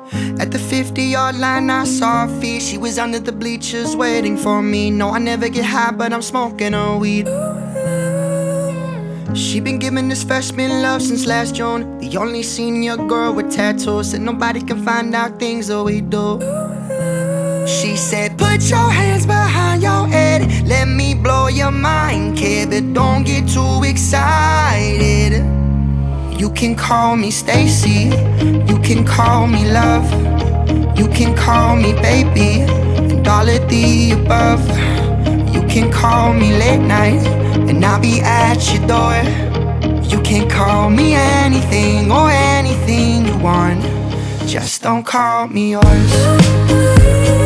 At the 50-yard line I saw her feet. She was under the bleachers waiting for me. No, I never get high, but I'm smoking her weed. She been giving this freshman love since last June. The only senior girl with tattoos. Said nobody can find out things that we do. She said, put your hands behind your head, let me blow your mind, kid, but don't get too excited. You can call me Stacy, you can call me love, you can call me baby, and all of the above. You can call me late night, and I'll be at your door. You can call me anything or anything you want, just don't call me yours.